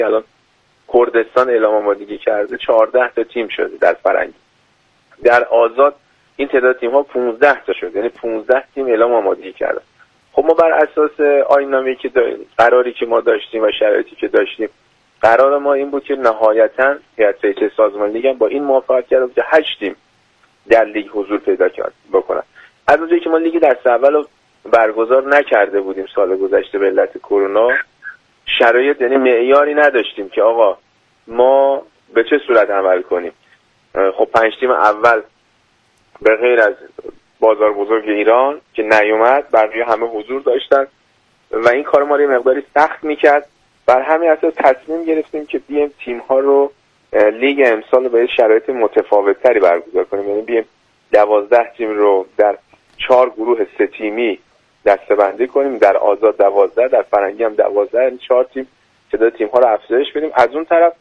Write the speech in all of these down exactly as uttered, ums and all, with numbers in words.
که الان کردستان اعلام آمادگی کرده چهارده تا تیم شده در فرنگی. در آزاد این تعداد تیم ها پانزده تا شد، یعنی پانزده تیم اعلام آمادگی کرده. خب ما بر اساس آیین‌نامه‌ای که داریم، قراری که ما داشتیم و شرایطی که داشتیم، قرار ما این بود که نهایتاً هیئت رئیسه سازمان لیگ هم با این موافقت کرد که هشت تیم در لیگ حضور پیدا کرد بکنن. از اونجایی که ما لیگ دست اول رو برگزار نکرده بودیم سال گذشته به علت کرونا، شرایط یعنی معیاری نداشتیم که آقا ما به چه صورت عمل کنیم. خب پنج تیم اول به غیر از بازار بزرگ ایران که نیومد، بقیه همه حضور داشتن و این کار ما رو مقداری سخت میکرد. بر همین اساس تصمیم گرفتیم که بیایم تیم ها رو لیگ امسال به شرایط متفاوت تری برگزار کنیم، یعنی بیایم دوازده تیم رو در چهار گروه سه تیمی دسته‌بندی کنیم، در آزاد دوازده، در فرنگی هم دوازده، یعنی چهار تیم تعداد تیم ها رو افزایش بدیم. از اون طرف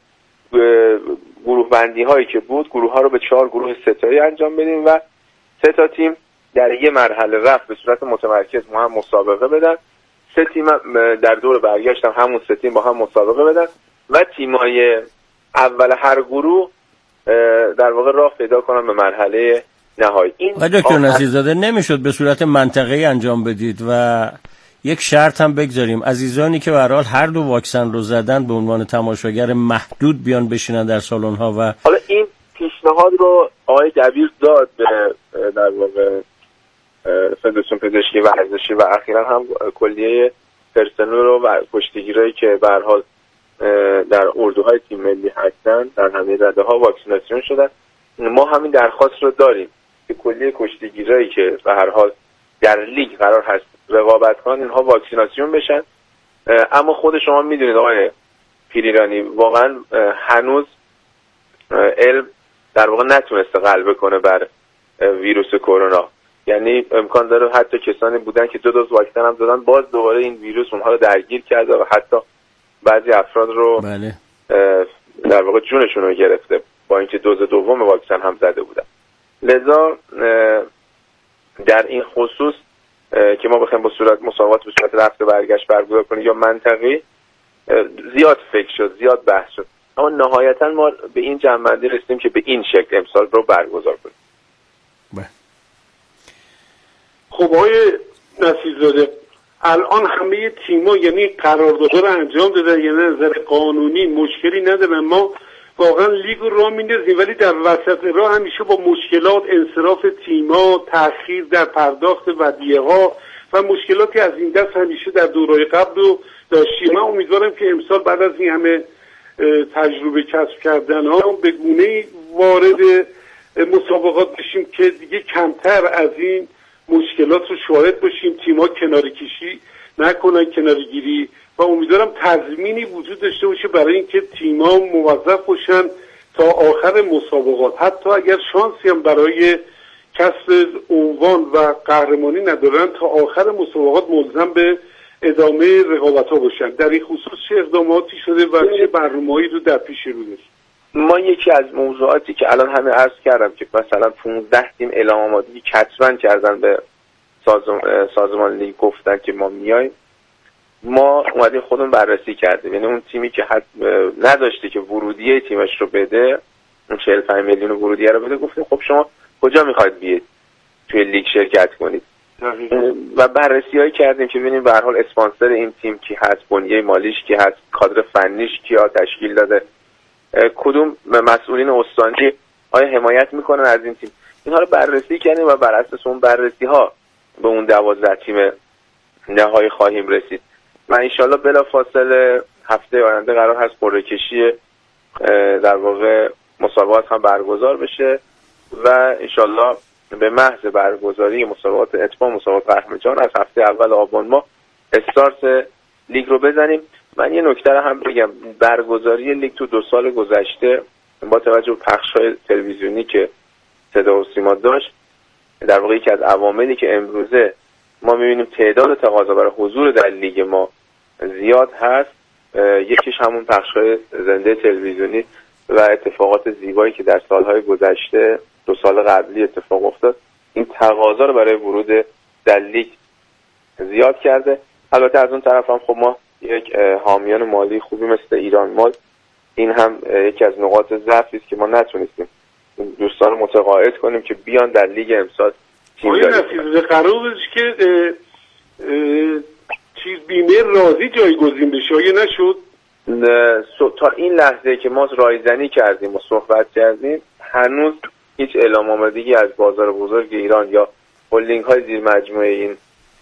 گروه بندی هایی که بود گروه ها رو به چهار گروه ستایی انجام بدیم و سه تا تیم در یه مرحله رفت به صورت متمرکز ما هم مسابقه بدن، سه تیم در دور برگشت هم همون سه تیم با هم مسابقه بدن و تیمای اول هر گروه در واقع راه پیدا کنن به مرحله نهایی. این و دکتر نصیرزاده نمیشد به صورت منطقه‌ای انجام بدید و یک شرط هم بگذاریم عزیزانی که به هر حال هر دو واکسن رو زدن به عنوان تماشاگر محدود بیان بشینن در سالن ها؟ و حالا این پیشنهاد رو آقای دبیر داد به در واقع فدراسیون پزشکی ورزشی و اخیراً هم کلیه پرسنل رو و کشتیگیرایی که به هر حال در اردوهای تیم ملی هستن در همه رده ها واکسیناسیون شدن. ما همین درخواست رو داریم که کلیه کشتیگیرایی که به هر حال در لیگ قرار هست رقابت کنن اینها واکسیناسیون بشن. اما خود شما میدونید آقای پیریرانی واقعا هنوز علم در واقع نتونسته غلبه کنه بر ویروس کرونا، یعنی امکان داره حتی کسانی بودن که دو دوز واکسن هم دادن باز دوباره این ویروس اونها رو درگیر کرده و حتی بعضی افراد رو بله. در واقع جونشون رو گرفته با اینکه دوز دوم واکسن هم زده بودن. لذا در این خصوص که ما بخوایم با صورت مسابقات به صورت رفت و برگشت برگزار کنیم یا منطقی، زیاد فکر شد، زیاد بحث شد، اما نهایتا ما به این جمع‌بندی رسیدیم که به این شکل امسال رو برگزار کنیم. بله. خب آقای نصیرزاده، الان همه تیم‌ها یعنی قراردادها رو انجام دادن، یعنی نظر قانونی مشکلی ندارن، ما واقعا لیگ رو راه میندازیم ولی در وسط راه همیشه با مشکلات، انصراف تیم‌ها، تأخیر در پرداخت ودیعه‌ها و مشکلاتی از این دست همیشه در دورهای قبل رو داشتیم. من امیدوارم که امسال بعد از این همه تجربه کسب کردن ها به گونه‌ای وارد مسابقات بشیم که دیگه کمتر از این مشکلات رو شاهد باشیم، تیم‌ها کناره کشی نکنن، کناره گیری، و امیدوارم تضمینی وجود داشته باشه برای اینکه تیم‌ها موظف باشن تا آخر مسابقات، حتی اگر شانسی هم برای کسب عنوان و قهرمانی ندارن تا آخر مسابقات ملزم به ادامه رقابت‌ها باشن. در این خصوص چه اقداماتی شده و چه برنامه‌ای رو در پیش رو دارید؟ ما یکی از موضوعاتی که الان همه عرض کردم که مثلا پانزده تیم اعلام آمادگی کتباً کردن به سازمان, سازمان لیگ گفتن که ما میایم، ما اومدیم خودمون بررسی کردیم، یعنی اون تیمی که حد نداشته که ورودیه تیمش رو بده، اون چهل و پنج میلیون ورودیه رو بده، گفتیم خب شما کجا میخواید بیاید توی لیگ شرکت کنید و بررسی هایی کردیم که ببینیم به هر حال اسپانسر این تیم کی هست، بنیه مالیش کی هست، کادر فنیش کیا تشکیل داده، کدوم مسئولین استانی آیا حمایت میکنن از این تیم. اینها رو بررسی کردیم و بر اساس اون بررسی ها به اون دوازده تیم نهایی خواهیم رسید و انشالله بلافاصله هفته آینده قرار هست قرعه کشی در واقع مسابقات هم برگزار بشه و انشالله به محض برگزاری مسابقات اتمام مسابقات قهرمان جهان از هفته اول آبان ماه استارت لیگ رو بزنیم. من یه نکته رو هم بگم، برگزاری لیگ تو دو سال گذشته با توجه به پخش‌های تلویزیونی که صدا و سیما داشت، در واقع یکی از عواملی که امروزه ما می‌بینیم تعداد تقاضا برای حضور در لیگ ما زیاد هست، یکیش همون پخش‌های زنده تلویزیونی و اتفاقات زیبایی که در سال‌های گذشته دو سال قبلی اتفاق افتاد، این تقاضا رو برای ورود در لیگ زیاد کرده. البته از اون طرف هم خب ما یک حامیان مالی خوبی مثل ایران مال، این هم یکی از نقاط ضعفی است که ما نتونستیم دوستان متقاعد کنیم که بیان در لیگ امسال تیم داریم. نتیجه قرار بود که اه اه چیز بیمه راضی جایگزین بشه یا نشد؟ تا این لحظه که ما رایزنی کردیم و صحبت کردیم هنوز هیچ اعلام آمدگی از بازار بزرگ ایران یا هلدینگ های زیر مجموعه این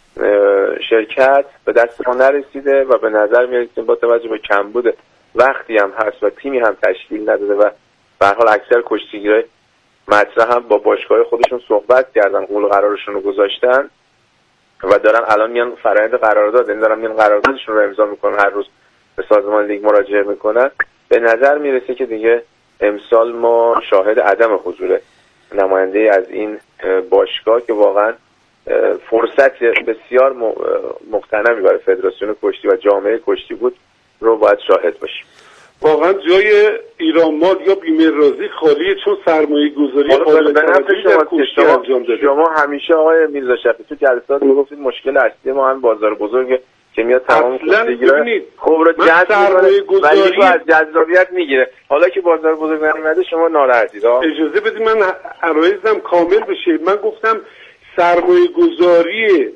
شرکت به دست ما نرسیده و به نظر میاد با توجه به کمبود وقتی هم هست و تیمی هم تشکیل نداده و به هر حال اکثر کشتیگیرای مطرح هم با باشگاه خودشون صحبت کردن، قول قرارشون رو گذاشتن و دارن الان میان فرآیند قرارداد، این دارن میان قراردادشون رو امضا میکنن، هر روز به سازمان لیگ مراجعه میکنن. به نظر میرسه که دیگه امسال ما شاهد عدم حضور نماینده از این باشگاه که واقعا فرصت بسیار مغتنمی برای فدراسیون کشتی و جامعه کشتی بود رو باید شاهد باشیم. واقعا جای ایران مال یا بیمه راضی خالیه، چون سرمایه گذاری قابل توجهی در کشتی انجام داده. شما همیشه آقای میرزا شفیعی تو جلسات میگفتید مشکل اصلی ما هم بازار بزرگه که میاد تمام کشتیگیرا خوب رو جذب می‌کنه ولی تو از جذابیت میگیره. حالا که بازار بزرگ نیومده شما ناراحتید. اجازه بدید من عرایزم کامل بشه. من گفتم سرمایه گذاری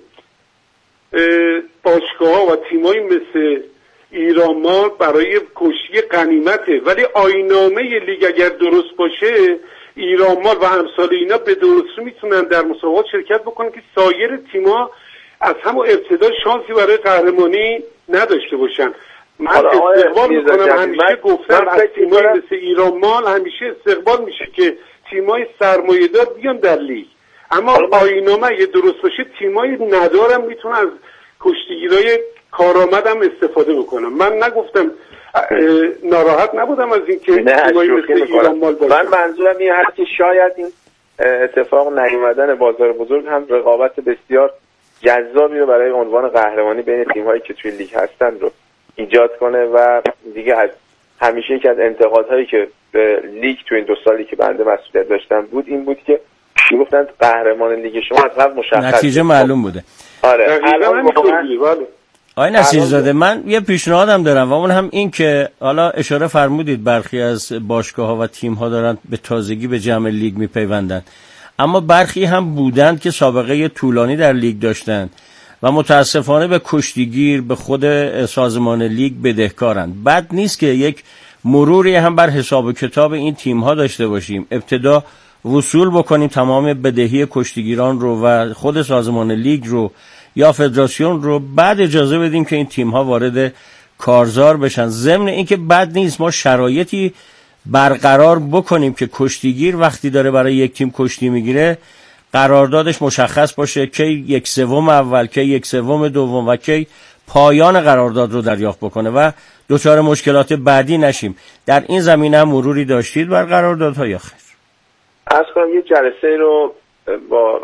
باشگاه‌ها و تیمایی مثل ایران مال برای کشتی غنیمته، ولی آیین‌نامه لیگ اگر درست باشه ایران مال و امثال اینا به درستی میتونن در مسابقات شرکت بکنن که سایر تیم‌ها از همون ابتدا شانسی برای قهرمانی نداشته باشن. من استقبال میکنم، همیشه گفتم از تیمایی مثل ایران مال همیشه استقبال میشه که تیمای سرمایه‌دار بیان در لیگ، اما آیین‌نامه اگه درست باشه تیمای ندارم میتونن از کشتیگیرای کارآمد هم استفاده بکنم. من نگفتم ناراحت نبودم از اینکه تیمایی مثل ایران مال باشه. من منظورم این هست که شاید این اتفاق نیومدن بازار بزرگ هم رقابت بسیار جذابی رو برای عنوان قهرمانی بین تیم‌هایی که توی لیگ هستن رو ایجاد کنه و دیگه از همیشه یک از انتقادهایی که به لیگ توی این دو سالی که بنده مسئولیت داشتم بود این بود که میگفتن قهرمان لیگ شما از قبل مشخص نتیجه معلوم بوده. آره الان آقای نصیرزاده من یه پیشنهادم دارم و اون هم این که حالا اشاره فرمودید برخی از باشگاه‌ها و تیم‌ها دارن به تازگی به جمع لیگ میپیوندن، اما برخی هم بودند که سابقه طولانی در لیگ داشتند و متاسفانه به کشتیگیر به خود سازمان لیگ بدهکارند. بد نیست که یک مروری هم بر حساب و کتاب این تیم‌ها داشته باشیم، ابتدا وصول بکنیم تمام بدهی کشتیگیران رو و خود سازمان لیگ رو یا فدراسیون رو، بعد اجازه بدیم که این تیم‌ها وارد کارزار بشن. ضمن اینکه بد نیست ما شرایطی برقرار بکنیم که کشتیگیر وقتی داره برای یک تیم کشتی میگیره قراردادش مشخص باشه که یک سوم اول، که یک سوم دوم و که پایان قرارداد رو دریافت بکنه و دچار مشکلات بعدی نشیم. در این زمینه هم مروری داشتید بر قراردادها یا خیر؟ از کنم یه جلسه رو با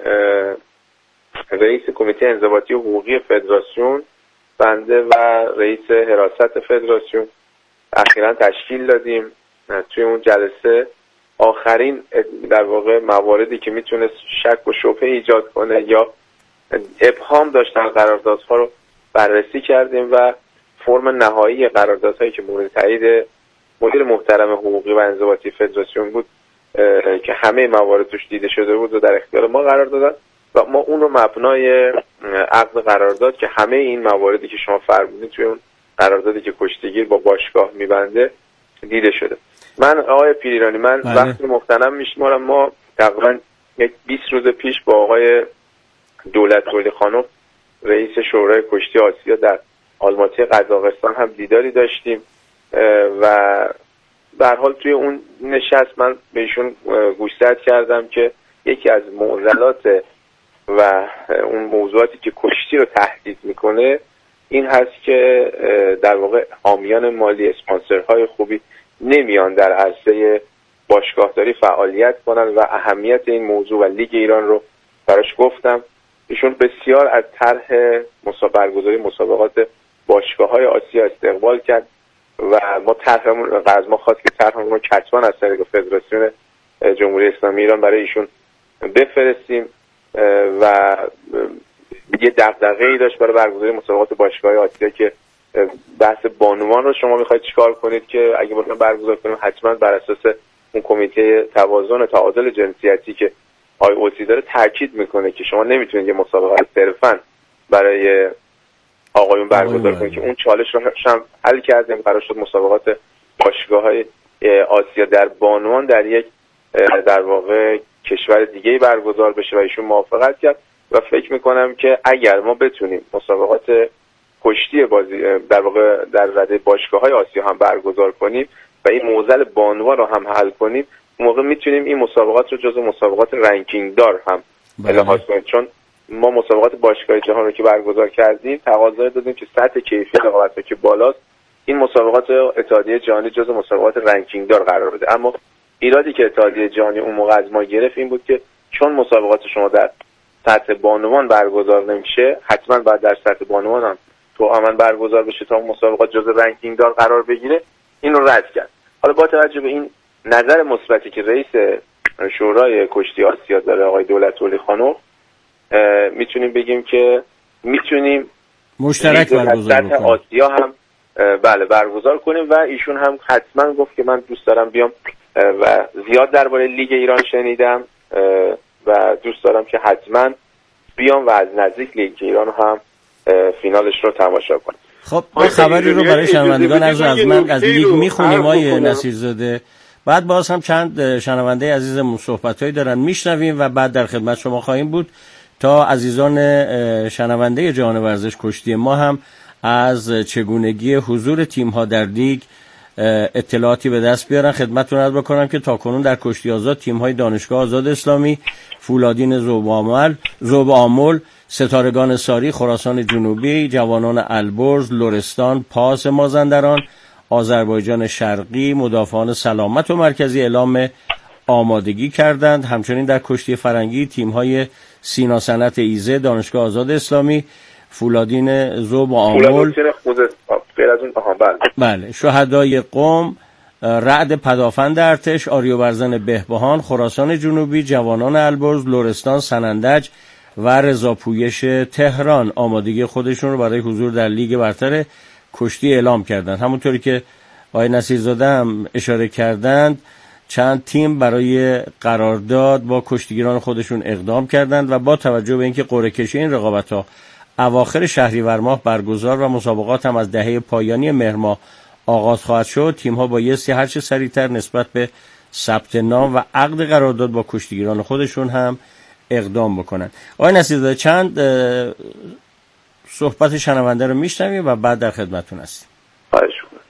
رئیس کمیته انضباطی حقوقی فدراسیون بنده و رئیس حراست فدراسیون اخیراً تشکیل دادیم. توی اون جلسه آخرین در واقع مواردی که میتونه شک و شبهه ایجاد کنه یا ابهام داشتن قراردادها رو بررسی کردیم و فرم نهایی قراردادهایی که مورد تایید مدیر محترم حقوقی و انضباطی فدراسیون بود که همه موارد توش دیده شده بود و در اختیار ما قرار دادن و ما اون رو مبنای عقد قرارداد که همه این مواردی که شما فرمودید توی اون قراردادی که کشتیگیر با باشگاه میبنده دیده شده. من آقای پیریرانی من بله. وقتی مختنم میشمارم، ما تقریبا یک بیست روز پیش با آقای دولت تولی خانم رئیس شورای کشتی آسیا در آلماتی قزاقستان هم دیداری داشتیم و به هر حال توی اون نشست من بهشون گوشزد کردم که یکی از معضلات و اون موضوعاتی که کشتی رو تهدید میکنه این هست که در واقع حامیان مالی، اسپانسرهای خوبی نمیان در عرصه باشگاهداری فعالیت کنن و اهمیت این موضوع و لیگ ایران رو براش گفتم. ایشون بسیار از طرح برگزاری مسابقات باشگاه‌های آسیا استقبال کرد و ما طرحمون از ما خواست که طرحمون رو کتباً از طریق فدراسیون جمهوری اسلامی ایران برای ایشون بفرستیم و یه دغدغه‌ای داشت برای برگزاری مسابقات باشگاه‌های آسیا که بحث بانوان رو شما میخواید چیکار کنید که اگه بخوایم برگزار کنیم حتما بر اساس اون کمیته توازن تعادل جنسیتی که آی او سی داره تاکید میکنه که شما نمیتونید یه مسابقه صرفاً برای آقایون برگزار کنید که اون چالش رو هم حل کردیم. قرار شد مسابقات باشگاه‌های آسیا در بانوان در یک در واقع کشور دیگه‌ای برگزار بشه و ایشون موافقت کرد و فکر میکنم که اگر ما بتونیم مسابقات کشتی بازی در واقع در رده باشگاه‌های آسیا هم برگزار کنیم و این معضل بانوان رو هم حل کنیم، اون موقع میتونیم این مسابقات رو جزو مسابقات رنکینگ دار هم لحاظ کنیم. چون ما مسابقات باشگاه جهان رو که برگزار کردیم تقاضا دادیم که سطح کیفی رقابت که بالاست این مسابقات اتحادیه جهانی جزو مسابقات رنکینگ دار قرار بده. اما ایرادی که اتحادیه جهانی اون موقع از ما گرفت این بود که چون مسابقات شما در سطح بانوان برگزار نمیشه، حتما باید در سطح بانوان هم تو عمل برگزار بشه تا مسابقات جزو رنکینگ دار قرار بگیره. این رو رد کرد. حالا با توجه به این نظر مثبتی که رئیس شورای کشتی آسیا داره آقای دولت‌ولی خانم، میتونیم بگیم که میتونیم مشترک برگزار کنیم آسیا هم بله برگزار کنیم و ایشون هم حتما گفت که من دوست دارم بیام و زیاد درباره لیگ ایران شنیدم و دوست دارم که حتما بیام و از نزدیک لیگ ایران هم فینالش رو تماشا کنم. خب ما خبری رو برای شنوندگان از از من از لیگ میخونیم آقای نصیرزاده، بعد باز هم چند شنونده عزیزمون صحبتایی دارن میشنویم و بعد در خدمت شما خواهیم بود تا عزیزان شنونده جهان ورزش کشتی ما هم از چگونگی حضور تیم‌ها در لیگ اطلاعاتی به دست بیارن. خدمتتون عرض بکنم که تاکنون در کشتی آزاد تیم‌های دانشگاه آزاد اسلامی، فولادین ذوب‌آمل، ذوب‌آمل، ستارگان ساری، خراسان جنوبی، جوانان البرز، لرستان، پاس مازندران، آذربایجان شرقی، مدافعان سلامت و مرکزی اعلام آمادگی کردند. همچنین در کشتی فرنگی تیم‌های سینا صنعت ایزه، دانشگاه آزاد اسلامی، فولادین ذوب‌آمل، بله، شهدای قم، رعد پدافند ارتش، آریوبرزن بهبهان، خراسان جنوبی، جوانان البرز، لرستان، سنندج و رضاپویش تهران آمادگی خودشون رو برای حضور در لیگ برتر کشتی اعلام کردند. همونطوری که آقای نصیرزاده هم اشاره کردند چند تیم برای قرارداد با کشتیگیران خودشون اقدام کردند و با توجه به اینکه قرعه کشی این رقابت‌ها اواخر شهریور ماه برگزار و مسابقات هم از دهه پایانی مهر ماه آغاز خواهد شد، تیم‌ها بایستی هر چه سریعتر نسبت به ثبت نام و عقد قرارداد با کشتیگیران خودشون هم اقدام بکنن. آقای نصیرزاده چند صحبت شنونده رو میشنویم و بعد در خدمتتون هستیم. خواهش می‌کنم.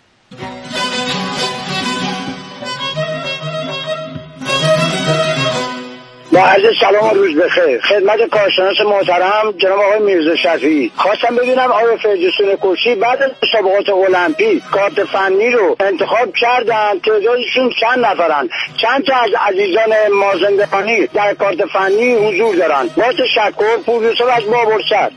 با عرض سلام و روز بخیر خدمت کارشناس محترم جناب آقای میرزا شفیعی. خواستم ببینم آقای فردوسی کوشی بعد از مسابقات المپیک کارت فنی رو انتخاب کردن، تعدادشون چند نفرن، چند تا از عزیزان مازندرانی در کارت فنی حضور دارن؟ با تشکر، پوریوسف از بابرسر.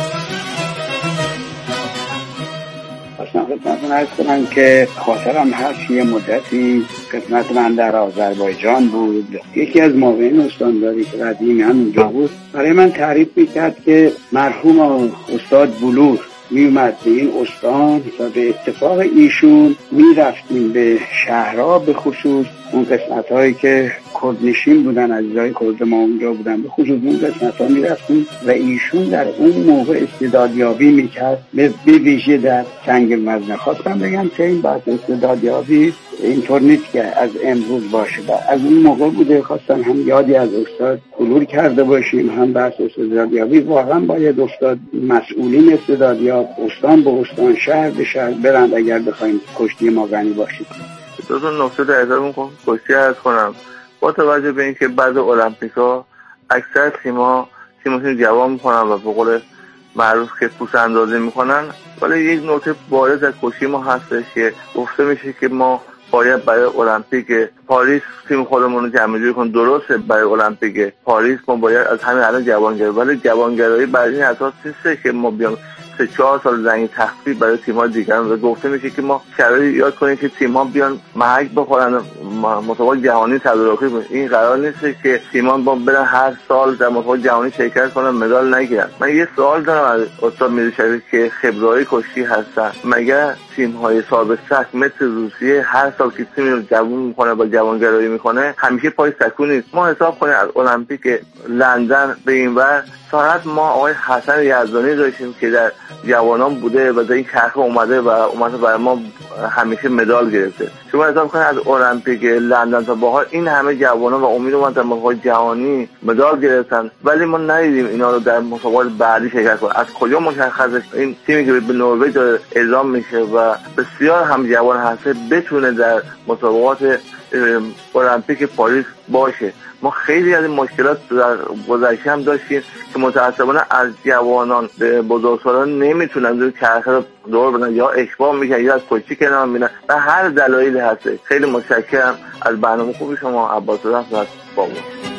خواستم خدمتتون عرض کنم که خاطرم هست یه مدتی خدمت من در آذربایجان بود، یکی از معاونین استانداری که قدیمی همونجا بود برای من تعریف میکرد که مرحوم استاد بلور میومد به این استان و به اتفاق ایشون میرفتیم به شهرها، به خصوص اون قسمت هایی که کردنشین بودن، عزیزای کرد ما اونجا بودن، به خصوص اون قسمت ها میرفتیم و ایشون در اون موقع استعدادیابی میکرد، به ویژه در سنگ وزنه. خواستم بگم که این بحث استعدادیابی اینطور نیست که از امروز باشه، از اون موقع بوده. خواستم هم یادی از استاد بلور کرده باشیم، هم بحث استعدادیابی. واقعا باید استاد مسئولین استعدادیاب استان به استان، شهر به شهر برند اگر بخوایم کشتی ما غنی باشیم. دو تا نکته در ازای کشتی عرض کنم. با توجه به اینکه بعد المپیکا اکثر تیم‌ها تیمشون جواب میکنن و به قول معروف که پوست اندازی میکنن، ولی یک نکته بارز از کشتی ما هستش که گفته میشه که ما باید برای المپیک پاریس تیم خودمون رو جمع‌جوری کن. درسته برای المپیک پاریس ما باید از همین الان جوانگرایی، ولی جوانگرایی برای این اساس نیست که ما بیام سه چهار سال زنگ تخفیف برای تیم‌ها دیگر رو گفته میشه که ما شرایط یاد کنیم که تیم‌ها بیان محک بخورن مسابقات جهانی تدارکی کنن. این قرار نیست که تیم‌ها با برن هر سال در مسابقات جهانی شرکت کنن مدال نگیرن. من یه سوال دارم از استاد میرزاشفی که خبره‌های کشتی هستن، مگر تیم‌های سابق سخت مثل روسیه هر سال که تیم رو جوون میکنه با جوانگرایی میکنه همیشه پای سکون نیست؟ ما حساب کنیم از المپیک لندن به اینور فقط ما آقای حسن یزدانی داشتیم که در جوانان بوده و در این چرخه اومده و اومده برای ما همیشه مدال گرفته. شما حساب کنید از المپیک لندن تا به حال این همه جوانان و امید اومدن در مسابقات جهانی مدال گرفتن، ولی ما ندیدیم اینا رو در مسابقات بعدی شرکت کنن. از کجا مشخصه این تیمی که به نروژ داره اعزام میشه و بسیار هم جوان هسته بتونه در مسابقات المپیک پاریس باشه؟ ما خیلی از این مشکلات در گذشته هم داشتیم که متأسفانه از جوانان به بزرگسالان نمیتونن دور چرخه رو دور بدن، یا اشباع میشن یا از کشتی کنار میرن و هر دلایلی هسته. خیلی متشکرم از برنامه خوبی شما. عباس رحمت از بابا.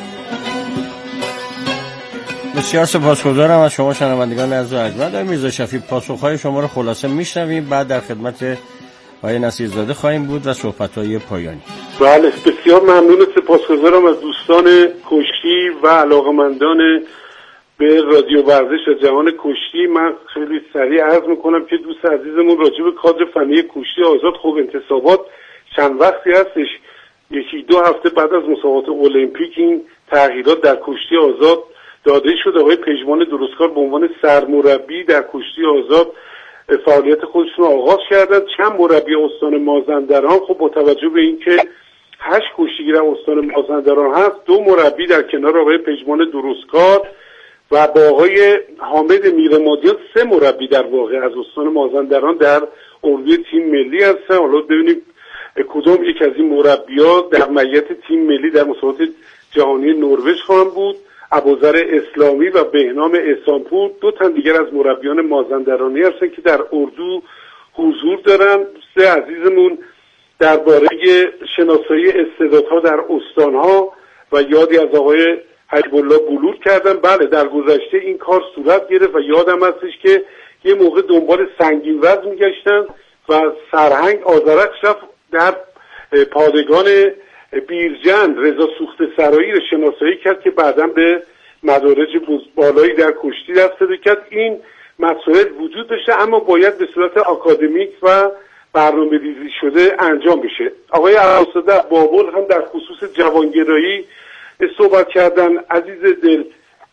بسیار سپاسگزارم از شما شنوندگان عزیز و ارجمند. آقای میرزاشفی، پاسخهای شما رو خلاصه میشنویم، بعد در خدمت آقای نصیرزاده خواهیم بود و صحبت‌های پایانی. بله، بسیار ممنون، سپاسگزارم از دوستان کشتی و علاقمندان به رادیو ورزش و جهان کشتی. من خیلی سریع عرض میکنم که دوست عزیزمون راجع به کادر فنی کشتی آزاد، خب انتصابات چند وقتی هستش، یکی دو هفته بعد از مسابقات المپیک این تغییرات در کشتی آزاد داده شد. آقای پژمان درستکار به عنوان سرمربی در کشتی آزاد فعالیت خودشون رو آغاز کردن. چند مربی استان مازندران، خب با توجه به اینکه هشت کشتیگیر استان مازندران هست، دو مربی در کنار آقای پژمان درستکار و با آقای حامد میرمادیان سه مربی در واقع از استان مازندران در اردوی تیم ملی هستن. حالا ببینیم کدوم یک از این مربی‌ها در میت تیم ملی در مسابقات جهانی نروژ خواهند بود. ابوذر اسلامی و بهنام احسانپور دو تن دیگر از مربیان مازندرانی هستن که در اردو حضور دارن. سه عزیزمون درباره شناسایی استعدادها در استانها و یادی از آقای حبیب الله بلور کردن. بله، در گذشته این کار صورت گرفت و یادم هستش که یه موقع دنبال سنگین وزن میگشتن و سرهنگ آذرخش رفت در پادگان بیرجند رضا سوخته سرایی رو شناسایی کرد که بعداً به مدارج بالایی در کشتی دست پیدا کرد. این مسائل وجود داشته اما باید به صورت آکادمیک و برنامه‌ریزی شده انجام بشه. آقای عباس‌الله بابل هم در خصوص جوانگرایی صحبت کردن. عزیز دل،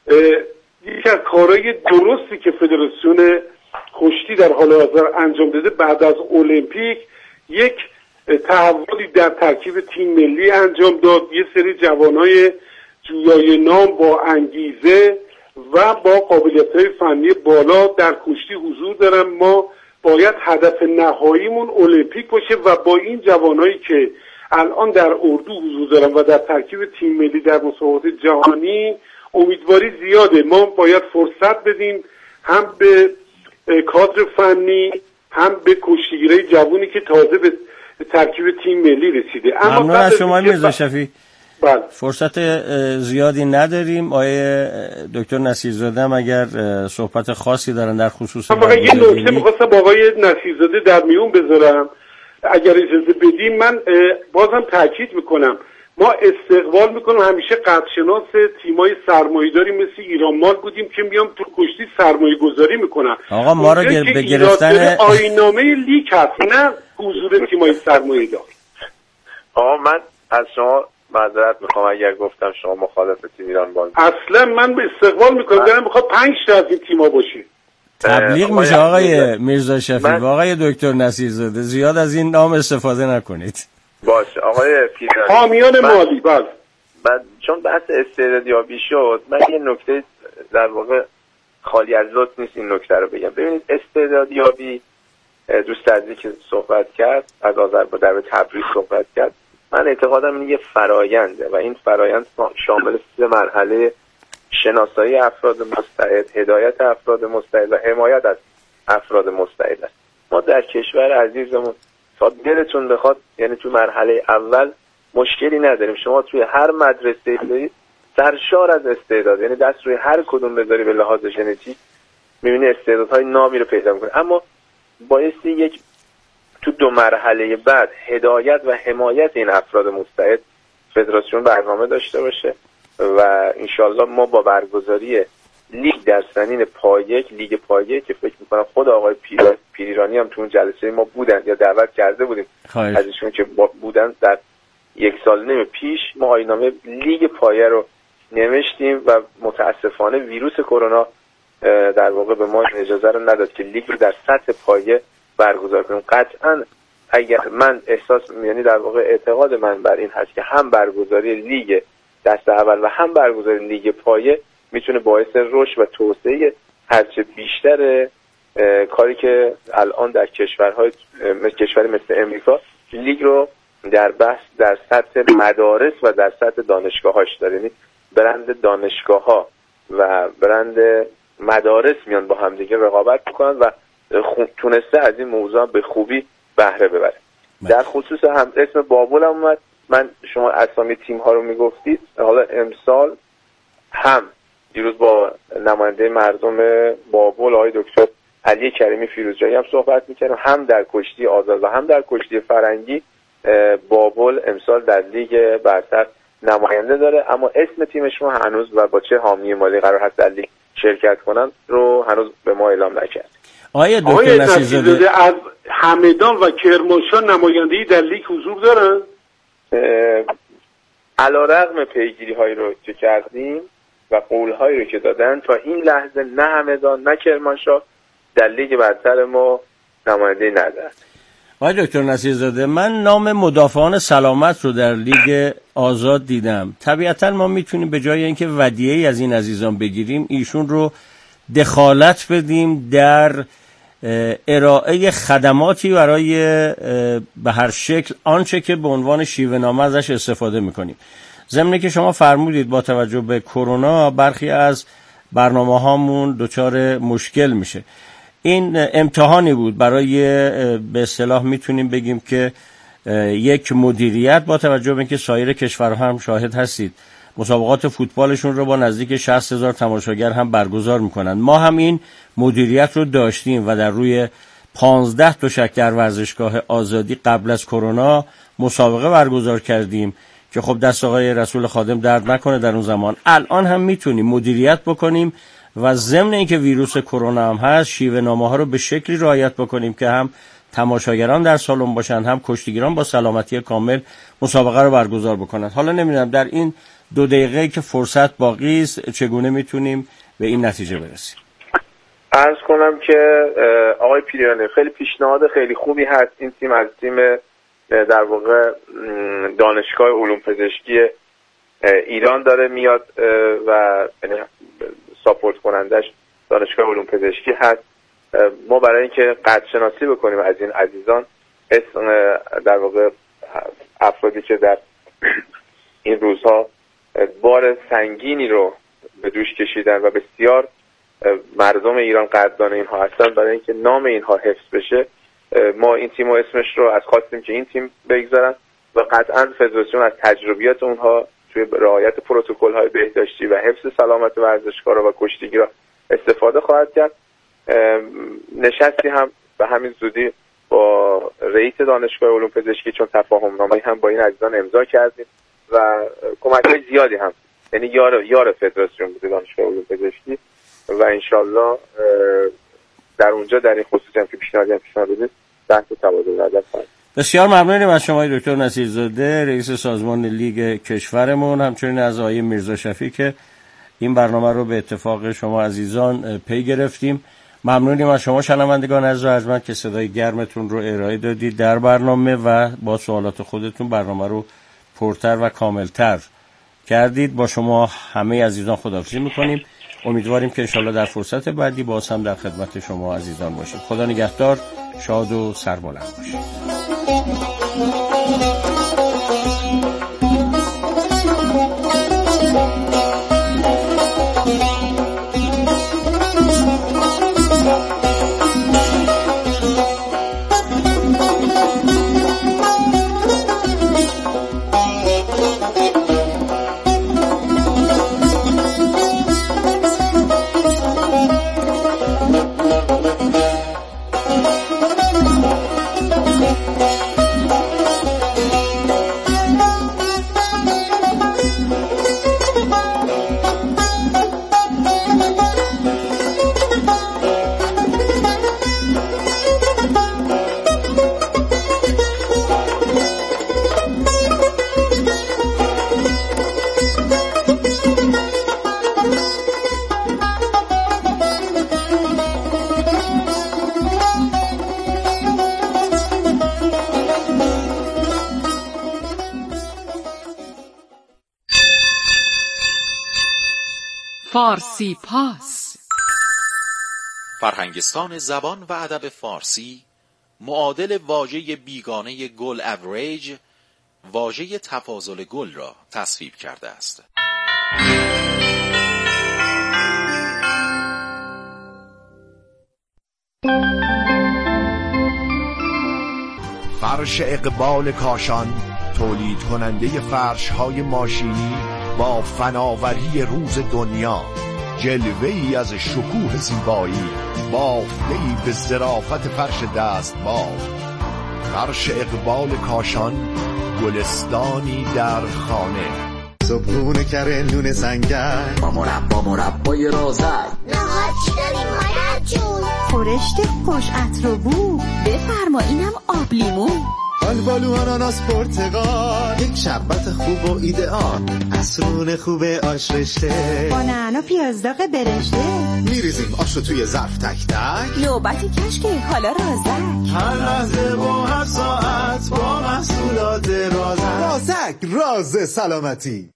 یکی از کارهای درستی که فدراسیون کشتی در حال حاضر انجام داده بعد از المپیک، یک تحولی در ترکیب تیم ملی انجام داد. یه سری جوانای جویای نام با انگیزه و با قابلیت‌های فنی بالا در کشتی حضور دارن. ما باید هدف نهاییمون المپیک باشه و با این جوانایی که الان در اردو حضور دارن و در ترکیب تیم ملی در مسابقات جهانی امیدواری زیاده. ما باید فرصت بدیم هم به کادر فنی هم به کشتیگیرای جوانی که تازه به ترکیب تیم ملی رسیده. اما ممنون از شما میرزاشفی. بله. فرصت زیادی نداریم. آقای دکتر نصیرزاده هم اگر صحبت خاصی دارن در خصوص من فقط یه نکته می‌خواستم با آقای نصیرزاده در میون بذارم اگر اجازه بدیم. من بازم تاکید میکنم ما استقبال میکنیم، همیشه قدرشناس تیمای سرمایه‌داری مثل ایران مال بودیم که میام تو کشتی سرمایه گذاری میکنن. آقا ما رو گر... به گرفتن آیین‌نامه لیگ هست، نه حضور تیمای سرمایه‌دار. آقا من از شما معذرت میخوام اگر گفتم شما مخالف تیم ایران مال. اصلا من به استقبال میکنم، دارم میخوام پنج تا از این تیم‌ها باشه. تبلیغ میشه آقای میرزاشفی و آقای دکتر نصیرزاده، زیاد از این نام استفاده نکنید. باشه آقای پیران، حامیان مالی. بله. بعد چون بحث استعدادیابی شد، من یه نکته در واقع خالی از لطف نیست این نکته رو بگم. ببینید استعدادیابی، دوست عزیزی که صحبت کرد از آذربایجان در تبریز صحبت کرد، من اعتقادم این یه فراینده و این فرایند شامل سه مرحله شناسایی افراد مستعد، هدایت افراد مستعد و حمایت از افراد مستعد است. ما در کشور عزیزمون تا دلتون بخواد، یعنی تو مرحله اول مشکلی نداریم. شما توی هر مدرسه برید سرشار از استعداد، یعنی دست روی هر کدوم بذاری به لحاظ ژنتیک می‌بینی استعدادهای نابی رو پیدا می‌کنه. اما بایستی یک تو دو مرحله بعد هدایت و حمایت این افراد مستعد فدراسیون برنامه داشته باشه و انشالله ما با برگزاری لیگ در سنین پایک، لیگ پایک که فکر میکنم خود آقای پیر... پیریرانی هم تو اون جلسه ما بودن یا دعوت کرده بودیم خواهش. از ایشون که بودن در یک سال نیم پیش ما آیین‌نامه لیگ پایه رو نوشتیم و متاسفانه ویروس کرونا در واقع به ما اجازه رو نداد که لیگ رو در سطح پایه برگزار کنیم. قطعا اگر من احساس یعنی در واقع اعتقاد من بر این هست که هم برگزاری لیگ دست اول و هم برگزاری لیگ پایه میتونه باعث رشد و توسعه هرچه بیشتر کاری که الان در کشورهای کشوری مثل امریکا لیگ رو در بحث در سطح مدارس و در سطح دانشگاهاش داره، یعنی برند دانشگاه‌ها و برند مدارس میان با هم دیگه رقابت میکنن و تونسته از این موضوع به خوبی بهره ببره. در خصوص هم اسم بابل هم اومد، من شما اسامی تیم ها رو میگفتید، حالا امسال هم دیروز با نماینده مردم بابل آقای دکتر علی کریمی فیروزجایی هم صحبت میکردم، هم در کشتی آزاد و هم در کشتی فرنگی بابل امسال در لیگ برتر نماینده داره، اما اسم تیمش ما هنوز و با چه حامی مالی قرار هست در لیگ شرکت کنن رو هنوز به ما اعلام نکرد. آقای دکتر نصیرزاده از همدان و کرمانشاه نمایندگی در لیگ حضور دارن؟ علیرغم پیگیری هایی رو که کردیم و قول هایی رو که دادن تا این لحظه نه همدان نه کرمانشاه در لیگ برتر ما نمایندگی ندارن. آقای دکتر نصیرزاده، من نام مدافعان سلامت رو در لیگ آزاد دیدم. طبیعتا ما میتونیم به جای اینکه ودیعی از این عزیزان بگیریم ایشون رو دخالت بدیم در ارائه خدماتی برای به هر شکل آنچه که به عنوان شیوه نامه ازش استفاده میکنیم. ضمن که شما فرمودید با توجه به کرونا برخی از برنامه هامون دچار مشکل میشه. این امتحانی بود برای به اصطلاح میتونیم بگیم که یک مدیریت با توجه به اینکه سایر کشورها هم شاهد هستید مسابقات فوتبالشون رو با نزدیک شصت هزار تماشاگر هم برگزار میکنن. ما هم این مدیریت رو داشتیم و در روی پانزده تشک در ورزشگاه آزادی قبل از کرونا مسابقه برگزار کردیم که خب دست آقای رسول خادم درد نکنه در اون زمان. الان هم میتونیم مدیریت بکنیم و ضمن اینکه ویروس کرونا هم هست شیوه نامه ها رو به شکلی رعایت بکنیم که هم تماشاگران در سالن باشن هم کشتیگیران با سلامتی کامل مسابقه رو برگزار بکنن. حالا نمیدونم در این دو دقیقه که فرصت باقی است چگونه میتونیم به این نتیجه برسیم. عرض کنم که آقای پیریانی خیلی پیشنهاد خیلی خوبی هست. این تیم از تیم در واقع دانشگاه علوم پزشکی ایران داره میاد و ساپورت کنندش دانشگاه علوم پزشکی هست. ما برای اینکه قدر شناسی بکنیم از این عزیزان اسم در واقع افرادی که در این روزها بار سنگینی رو به دوش کشیدن و بسیار مردم ایران قدردان اینها هستن، برای اینکه نام اینها حفظ بشه ما این تیم و اسمش رو از خواستیم که این تیم بگذارن و قطعا فدراسیون از تجربیات اونها توی رعایت پروتکل‌های بهداشتی و حفظ سلامت ورزشکارا و کشتیگیرا استفاده خواهد کرد. نشستی هم به همین زودی با رئیس دانشگاه علوم پزشکی چون تفاهم‌نامه‌ای هم با این عزیزان امضا کردیم و کمک‌های زیادی هم، یعنی یار یار فدراسیون بوده دانشگاه علوم پزشکی و انشالله در اونجا در این خصوصی هم که پیشنهادی هم پیشنهاد بدید بحث تبادل نظر خواهیم. بسیار ممنونیم از شما دکتر نصیرزاده رئیس سازمان لیگ کشورمون، همچنین از آقای میرزا شفیع که این برنامه رو به اتفاق شما عزیزان پی گرفتیم. ممنونیم از شما شنوندگان عزیز و ارجمند که صدای گرمتون رو ارائه دادید در برنامه و با سوالات خودتون برنامه رو پرتر و کاملتر کردید. با شما همه عزیزان خداحافظی میکنیم. امیدواریم که انشالله در فرصت بعدی باز هم در خدمت شما عزیزان باشیم. خدا نگهدار، شاد و سربلند باشید. فارسی پاس. فرهنگستان زبان و ادب فارسی معادل واژه بیگانه گل اوریج، واژه تفاضل گل را تصویب کرده است. فرش اقبال کاشان، تولید کننده فرش های ماشینی با فناوری روز دنیا، جلوه ای از شکوه زیبایی، بافته ای به ظرافت فرش دست بافت. فرش اقبال کاشان، گلستانی در خانه. صبحونه کره نون سنگر با مربا مربای رازک. نهار چی داریم مادر جون؟ خورشت خوش عطر و بو، بفرما اینم آب لیمو. آلبالو آناناس پرتقال، یک شربت خوب و ایدئال. عصرون خوب آش رشته با نعنا پیاز داغ برشته. میریزیم آش رو توی ظرف تک تک. نوبتی کشکه حالا رازک. هر لحظه و هر ساعت با محصولات رازک. رازک راز سلامتی.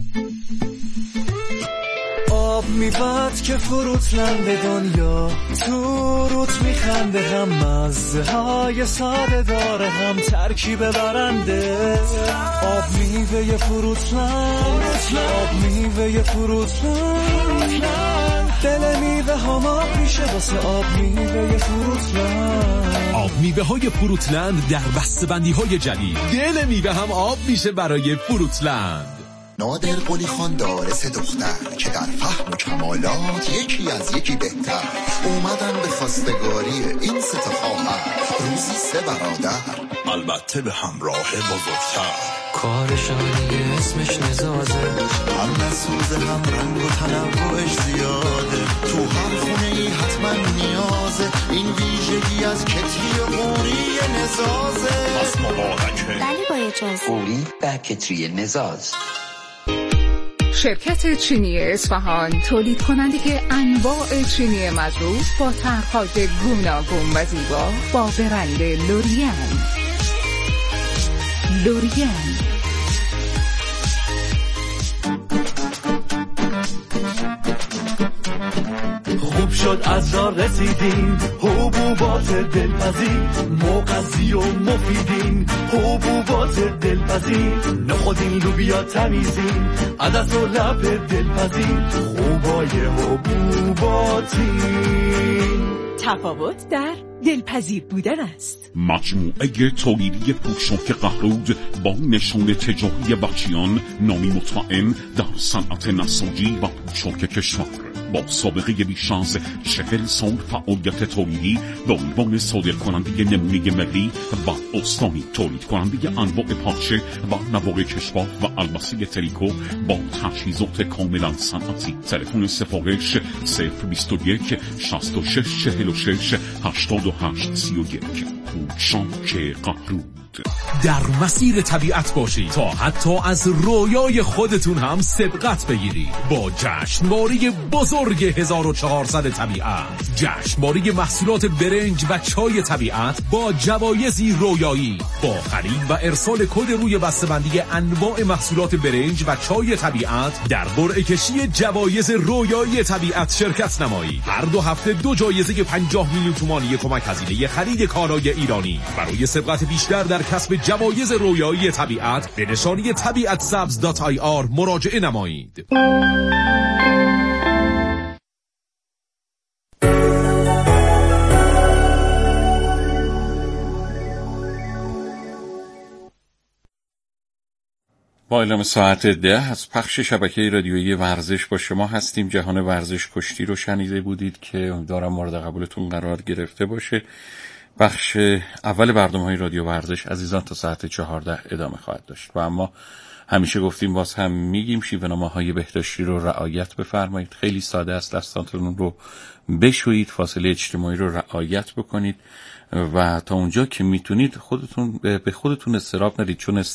آب میباد که فروتلند دنیا، تو روت میخنده، هم مزه های ساده داره، هم ترکیب برنده. آب میوه فروتلند، آب میوه فروتلند، دل میوه هم آب میشه واسه آب میوه فروتلند. آب میوه های فروتلند در بسته‌بندی های جدید، دل میوه هم آب میشه برای فروتلند. نادر قلی خان داره سه دختر که در فهم و کمالات یکی از یکی بهتر. اومدن به خواستگاری این سه تا خواهر، روزی سه برادر، البته به همراه بزرگتر. کارشانی اسمش نزازه، هم نسوزه هم رنگ و تنوعش زیاده. تو هر خونه ای حتما نیازه این ویژگی از کتری قوری نزازه. پس مبارکه. بله با اجازه. قوری و کتری نزاز. شرکت چینی اصفهان، تولید کننده انواع چینی مدروس با طرح‌های گوناگون و زیبا با برند لوریان. لوریان خوب شد از راه رسیدیم، حبوبات دلپذیر مغذی و مفیدین. حبوبات دلپذیر، نخودین لوبیا تمیزین، عدس و لب دلپذیر، خوبای حبوباتین. تفاوت در دلپذیر بودن است. مجموعه تولیدی پوشاک قهرود با نشان تجاری بچیان، نامی مطمئن در صنعت نساجی و پوشاک کشور، با سابقه بیش از چهل سال فعالیت تولیدی به عنوان صادرکننده نمونه ملی و استانی، تولید کننده انواع پارچه و نوار کشور و البسه تریکو با تجهیزات کاملا صنعتی. تلفن سفارش صفر بیست و یک شصت و شش چهل و شش هشتاد و هشت سی و یک. پوشاک قهرود. در مسیر طبیعت باشید تا حتی از رویای خودتون هم سبقت بگیرید با جشنواره بزرگ هزار و چهارصد طبیعت. جشنواره محصولات برنج و چای طبیعت با جوایزی رویایی. با خرید و ارسال کد روی بسته‌بندی انواع محصولات برنج و چای طبیعت در قرعه کشی جوایز رویایی طبیعت شرکت نمایید. هر دو هفته دو جایزه پنجاه میلیون تومانی کمک هزینه خرید کالای ایرانی. برای سبقت بیشتر در کسب جوایز رویایی طبیعت به نشانی طبیعت سبز دات آی آر مراجعه نمایید. با اعلام ساعت ده از پخش شبکه رادیویی ورزش با شما هستیم. جهان ورزش کشتی رو شنیده بودید که امیدوارم مورد قبولتون قرار گرفته باشه. بخش اول برنامه‌های رادیو ورزش عزیزان تا ساعت چهارده ادامه خواهد داشت و اما همیشه گفتیم باز هم میگیم شیوه‌نامه‌های بهداشتی رو رعایت بفرمایید. خیلی ساده است، دستاتون رو بشویید، فاصله اجتماعی رو رعایت بکنید و تا اونجا که میتونید خودتون به خودتون اضطراب ندید، چون